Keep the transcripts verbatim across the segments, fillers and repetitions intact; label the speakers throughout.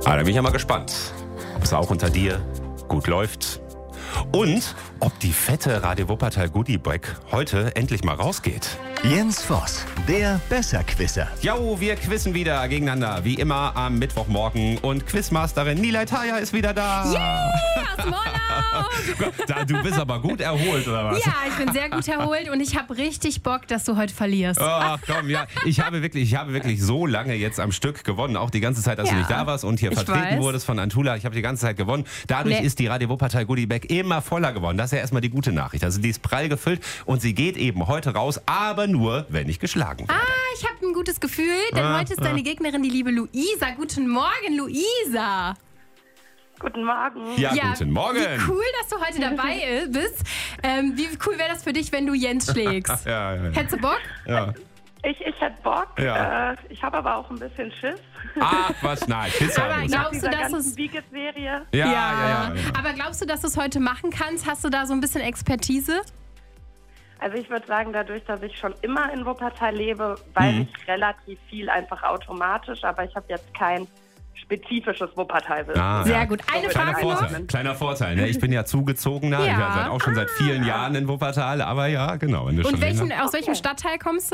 Speaker 1: Ah, da bin ich ja mal gespannt, ob es auch unter dir gut läuft und ob die fette Radio Wuppertal Goodie Bag heute endlich mal rausgeht.
Speaker 2: Jens Voss, der Besserquisser.
Speaker 1: Jo, wir quizzen wieder gegeneinander, wie immer am Mittwochmorgen. Und Quizmasterin Nilay Taya ist wieder da.
Speaker 3: Yay, aus dem Urlaub.
Speaker 1: Da, du bist aber gut erholt, oder was?
Speaker 3: Ja, ich bin sehr gut erholt und ich habe richtig Bock, dass du heute verlierst.
Speaker 1: Ach komm, ja, ich habe wirklich, ich habe wirklich so lange jetzt am Stück gewonnen, auch die ganze Zeit, dass
Speaker 3: Ja,
Speaker 1: du nicht da warst und hier
Speaker 3: ich
Speaker 1: vertreten
Speaker 3: weiß.
Speaker 1: wurdest von Antula. Ich habe die ganze Zeit gewonnen. Dadurch
Speaker 3: Nee.
Speaker 1: ist die Radio Wuppertal Goodie Bag immer voller geworden. Das ist ja erstmal die gute Nachricht. Also die ist prall gefüllt und sie geht eben heute raus, aber nur, wenn ich geschlagen werde.
Speaker 3: Ah, ich habe ein gutes Gefühl, denn
Speaker 1: Ah,
Speaker 3: heute ist
Speaker 1: ah.
Speaker 3: deine Gegnerin die liebe Luisa. Guten Morgen, Luisa.
Speaker 4: Guten Morgen.
Speaker 1: Ja, guten Morgen.
Speaker 3: Wie cool, dass du heute dabei bist. Ähm, wie cool wäre das für dich, wenn du Jens schlägst?
Speaker 1: Ja, ja, ja.
Speaker 3: Hättest du Bock?
Speaker 1: ja.
Speaker 4: Ich, ich hätte Bock.
Speaker 1: Ja.
Speaker 4: Äh, ich habe aber auch ein bisschen Schiss.
Speaker 1: Ach, was, nein, Kiss
Speaker 3: Aber
Speaker 1: haben
Speaker 3: glaubst
Speaker 4: Dieser
Speaker 3: du, dass
Speaker 4: ganzen
Speaker 3: es...
Speaker 4: Bieget-Serie.
Speaker 1: ja, ja, ja, ja, ja.
Speaker 3: Aber glaubst du, dass du es heute machen kannst? Hast du da so ein bisschen Expertise?
Speaker 4: Also ich würde sagen, dadurch, dass ich schon immer in Wuppertal lebe, weiß
Speaker 1: Mhm.
Speaker 4: ich relativ viel einfach automatisch, aber ich habe jetzt kein spezifisches Wuppertal-Wissen.
Speaker 1: Ah,
Speaker 3: Sehr
Speaker 1: ja.
Speaker 3: gut. Eine
Speaker 1: Kleiner
Speaker 3: Frage noch.
Speaker 1: Vorteil, kleiner Vorteil. Ne? Ich bin ja zugezogener.
Speaker 3: Ja.
Speaker 1: Ich bin auch schon seit vielen Jahren in Wuppertal. Aber ja, genau. Wenn du
Speaker 3: Und
Speaker 1: schon
Speaker 3: welchen,
Speaker 1: länger-
Speaker 3: aus welchem Stadtteil kommst du?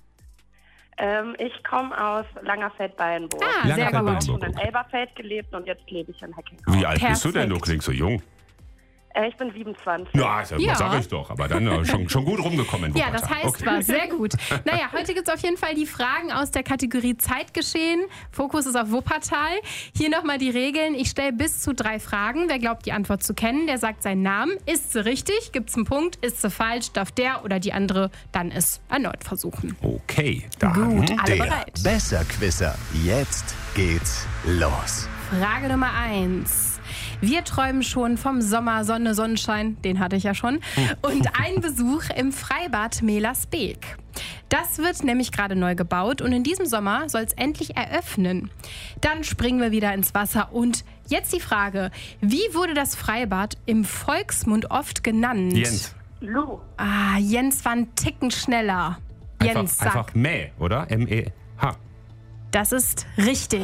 Speaker 4: Ähm, ich komme aus Langerfeld-Ballenburg.
Speaker 3: Ah,
Speaker 1: Langerfeld,
Speaker 3: sehr gut.
Speaker 1: Ballenburg.
Speaker 4: Ich habe schon in Elberfeld gelebt und jetzt lebe ich in Heckinghausen.
Speaker 1: Wie alt bist du denn? Du
Speaker 3: Perfekt.
Speaker 1: klingst so jung.
Speaker 4: Äh, ich bin siebenundzwanzig.
Speaker 1: Ja, das
Speaker 3: Ja.
Speaker 1: sag ich doch. Aber dann äh, schon, schon gut rumgekommen in
Speaker 3: Ja,
Speaker 1: Wuppertal.
Speaker 3: das heißt
Speaker 1: Okay.
Speaker 3: was. Sehr gut. Naja, heute gibt es auf jeden Fall die Fragen aus der Kategorie Zeitgeschehen. Fokus ist auf Wuppertal. Hier nochmal die Regeln. Ich stelle bis zu drei Fragen. Wer glaubt, die Antwort zu kennen, der sagt seinen Namen. Ist sie richtig, gibt es einen Punkt. Ist sie falsch, darf der oder die andere dann es erneut versuchen.
Speaker 1: Okay, dann
Speaker 3: Gut, alle
Speaker 2: Der
Speaker 3: bereit.
Speaker 2: Besserquisser. Jetzt geht's los.
Speaker 3: Frage Nummer eins. Wir träumen schon vom Sommer, Sonne, Sonnenschein, den hatte ich ja schon, und ein Besuch im Freibad Melersbeek. Das wird nämlich gerade neu gebaut und in diesem Sommer soll es endlich eröffnen. Dann springen wir wieder ins Wasser und jetzt die Frage, wie wurde das Freibad im Volksmund oft genannt?
Speaker 1: Jens.
Speaker 4: Lu.
Speaker 3: Ah, Jens war ein Ticken schneller. Jens,
Speaker 1: Einfach,
Speaker 3: sag.
Speaker 1: einfach Mäh, oder? M E H.
Speaker 3: Das ist richtig.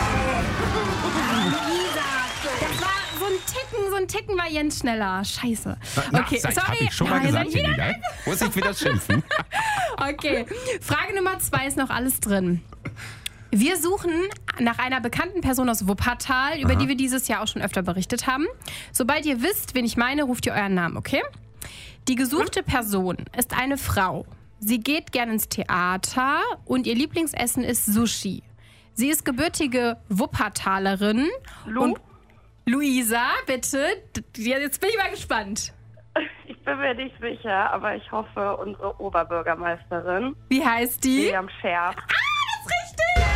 Speaker 3: Das war so ein Ticken, so ein Ticken war Jens schneller. Scheiße.
Speaker 1: Na,
Speaker 3: Okay,
Speaker 1: sag,
Speaker 3: sorry.
Speaker 1: hab ich schon mal
Speaker 3: Ja,
Speaker 1: gesagt,
Speaker 3: jetzt bin ich
Speaker 1: Nilay. Muss ich wieder schimpfen?
Speaker 3: Okay, Frage Nummer zwei ist noch alles drin. Wir suchen nach einer bekannten Person aus Wuppertal, über die wir dieses Jahr auch schon öfter berichtet haben. Sobald ihr wisst, wen ich meine, ruft ihr euren Namen, okay? Die gesuchte Person ist eine Frau. Sie geht gern ins Theater und ihr Lieblingsessen ist Sushi. Sie ist gebürtige Wuppertalerin.
Speaker 4: Lu.
Speaker 3: Und Luisa, bitte. Ja, jetzt bin ich mal gespannt.
Speaker 4: Ich bin mir nicht sicher, aber ich hoffe, unsere Oberbürgermeisterin,
Speaker 3: Wie heißt die?
Speaker 4: Miriam Scherf.
Speaker 3: Richtig!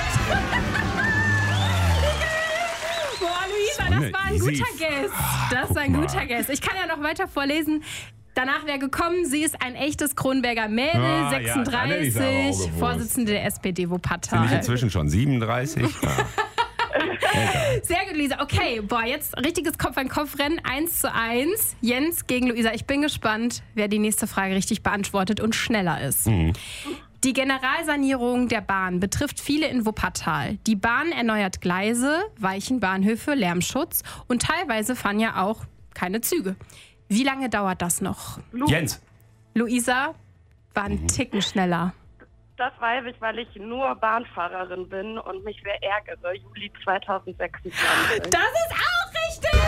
Speaker 3: Boah, Luisa,
Speaker 1: So eine
Speaker 3: das war ein
Speaker 1: easy-
Speaker 3: guter Guess. Das
Speaker 1: guck
Speaker 3: war ein
Speaker 1: mal.
Speaker 3: guter Guess. Ich kann ja noch weiter vorlesen. Danach wäre gekommen, sie ist ein echtes Kronberger Mädel,
Speaker 1: Ah, ja, dann hätte ich's aber auch
Speaker 3: sechsunddreißig,
Speaker 1: gewusst.
Speaker 3: Vorsitzende der S P D
Speaker 1: Bin ich
Speaker 3: Wuppertal.
Speaker 1: inzwischen schon siebenunddreißig? Ja.
Speaker 3: Sehr gut, Luisa. Okay, boah, jetzt richtiges Kopf-an-Kopf-Rennen, eins zu eins. Jens gegen Luisa. Ich bin gespannt, wer die nächste Frage richtig beantwortet und schneller ist. Die Generalsanierung der Bahn betrifft viele in Wuppertal. Die Bahn erneuert Gleise, weichen Bahnhöfe, Lärmschutz und teilweise fahren ja auch keine Züge. Wie lange dauert das noch?
Speaker 1: Jens.
Speaker 3: Luisa war ein Ticken schneller.
Speaker 4: Das weiß ich, weil ich nur Bahnfahrerin bin und mich sehr ärgere. Juli zweitausendsechsundzwanzig.
Speaker 3: Das ist auch richtig!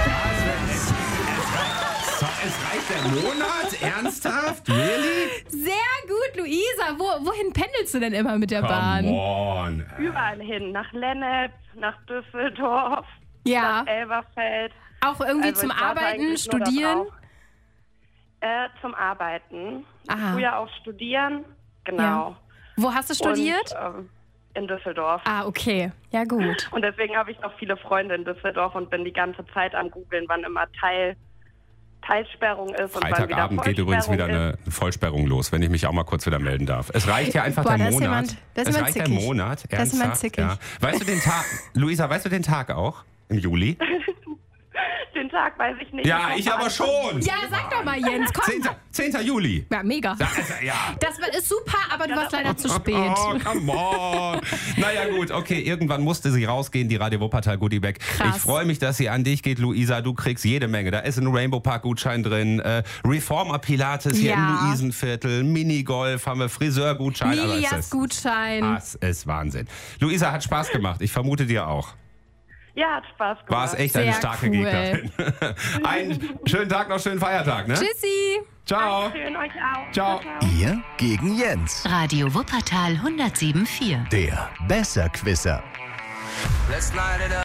Speaker 1: So, es reicht der Monat? Ernsthaft? Really?
Speaker 3: Sehr gut, Luisa. Wo, wohin pendelst du denn immer mit der Bahn?
Speaker 1: Come on.
Speaker 4: Überall hin. Nach Lennep, nach Düsseldorf,
Speaker 3: Ja,
Speaker 4: nach Elberfeld.
Speaker 3: auch irgendwie
Speaker 4: Also
Speaker 3: zum
Speaker 4: ich warte
Speaker 3: Arbeiten,
Speaker 4: eigentlich nur
Speaker 3: Studieren.
Speaker 4: darauf. Äh, zum Arbeiten.
Speaker 3: Aha.
Speaker 4: Früher auch studieren. Genau.
Speaker 3: Wo hast du studiert?
Speaker 4: Und, ähm, in Düsseldorf.
Speaker 3: Ah, okay. Ja, gut.
Speaker 4: Und deswegen habe ich noch viele Freunde in Düsseldorf und bin die ganze Zeit am Googeln, wann immer Teil, Teilsperrung ist und wann wieder
Speaker 1: Freitagabend geht übrigens wieder
Speaker 4: Vollsperrung
Speaker 1: eine Vollsperrung los, wenn ich mich auch mal kurz wieder melden darf. Es reicht ja einfach
Speaker 3: Boah,
Speaker 1: der
Speaker 3: da ist
Speaker 1: Monat.
Speaker 3: jemand- da ist
Speaker 1: es
Speaker 3: jemand
Speaker 1: reicht der
Speaker 3: zickig.
Speaker 1: Monat.
Speaker 3: Da ist jemand
Speaker 1: Ernsthaft,
Speaker 3: zickig.
Speaker 1: ja. Weißt du den Tag, Luisa, weißt du den Tag auch? Im Juli?
Speaker 4: ist. Den Tag weiß ich nicht.
Speaker 1: Ja, ich aber schon.
Speaker 3: Ja, sag doch mal, Jens, komm.
Speaker 1: zehnten zehnten Juli.
Speaker 3: Ja, mega.
Speaker 1: Ja, also, ja.
Speaker 3: Das ist super, aber du warst leider zu spät.
Speaker 1: Oh, come on. Naja gut, okay, irgendwann musste sie rausgehen, die Radio Wuppertal Goodie Bag.
Speaker 3: Krass.
Speaker 1: Ich freue mich, dass sie an dich geht, Luisa. Du kriegst jede Menge. Da ist ein Rainbow Park Gutschein drin, äh, Reformer Pilates hier
Speaker 3: Ja.
Speaker 1: im Luisenviertel, Minigolf, haben wir Friseurgutschein. aber es
Speaker 3: Milias
Speaker 1: ist-
Speaker 3: Gutschein.
Speaker 1: Das ist Wahnsinn. Luisa, hat Spaß gemacht. Ich vermute dir auch.
Speaker 4: Ja, hat Spaß gemacht.
Speaker 1: War es echt eine
Speaker 3: Sehr
Speaker 1: starke
Speaker 3: cool.
Speaker 1: Gegnerin. Einen schönen Tag noch, schönen Feiertag, ne?
Speaker 3: Tschüssi.
Speaker 1: Ciao.
Speaker 4: Schön euch auch.
Speaker 1: Ciao.
Speaker 2: Ihr gegen Jens.
Speaker 5: Radio Wuppertal hundertsieben Komma vier.
Speaker 2: Der Besserquisser.